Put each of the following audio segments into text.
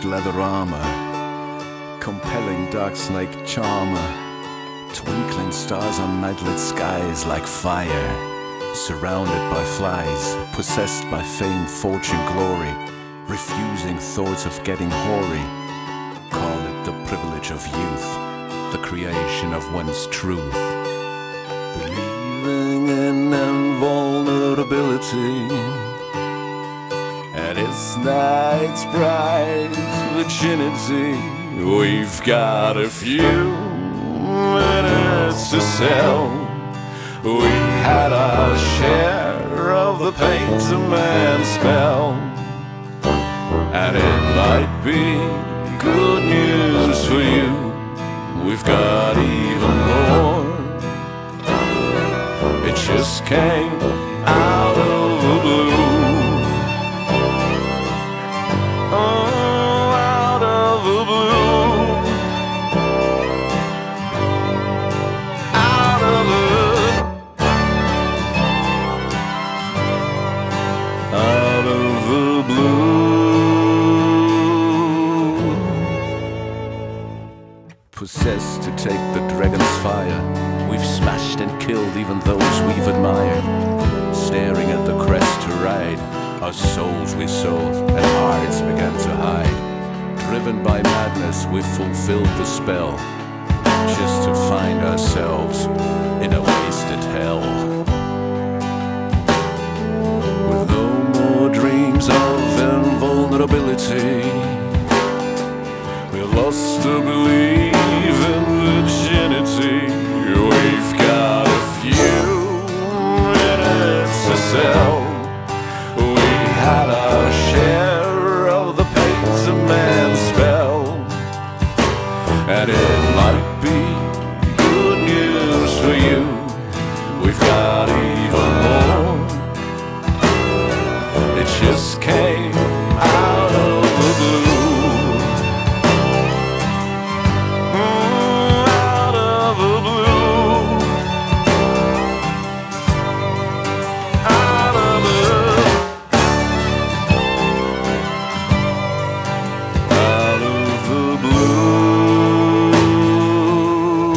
polished leather armor, compelling dark snake charmer, twinkling stars on nightlit skies like fire, surrounded by flies, possessed by fame, fortune, glory, refusing thoughts of getting hoary. Call it the privilege of youth, the creation of one's truth. Believing in invulnerability and its night's bright virginity. We've got a few minutes to sell. We had our share of the painter man spell, and it might be good news for you. We've got even more. It just came out of the blue. Oh, out of the blue. Out of the blue. Possessed to take the dragon's fire, we've smashed and killed even those we've admired. Staring at the crest to ride, our souls we sold and hearts began to hide. Driven by madness, we fulfilled the spell, just to find ourselves in a wasted hell. With no more dreams of invulnerability, we lost the belief in virginity. We've got a few minutes to sell. We had our share of the painter man spell, and it might be good news for you. We've got even more. It just came out of the blue. Out of the blue. Out of the blue.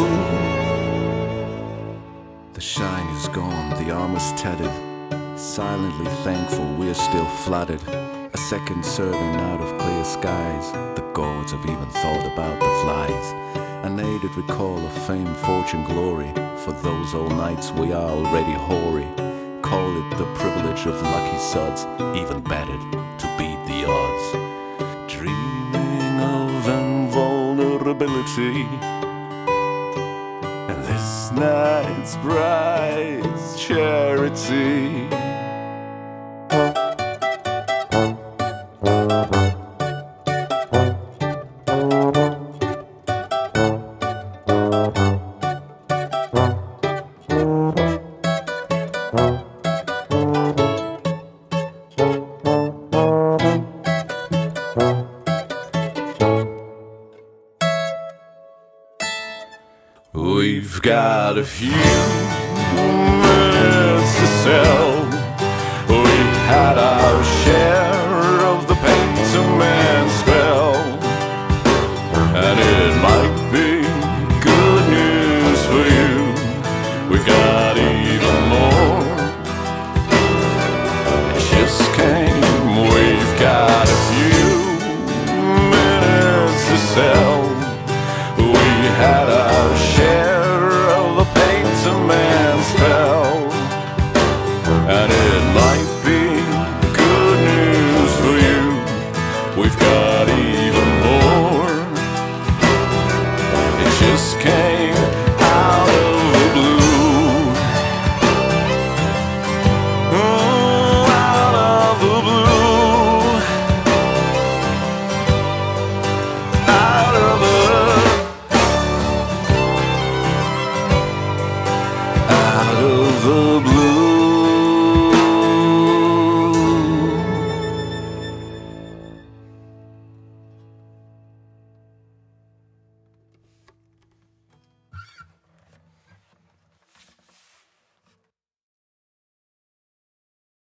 The shine is gone, the armor's tattered. Silently thankful we're still flooded. A second serving out of clear skies. The gods have even thought about the flies. A native recall of fame, fortune, glory. For those old nights we are already hoary. Call it the privilege of lucky sods, even bettered to beat the odds. Dreaming of invulnerability, and this night's bright charity. We've got a few minutes to sell. We had our share of the painter man spell, and it might be good news for you. We've got even more. It just came. We've got a few minutes to sell. We had our share of the painter man spell, and it might be good news for you. We've got even more. It just came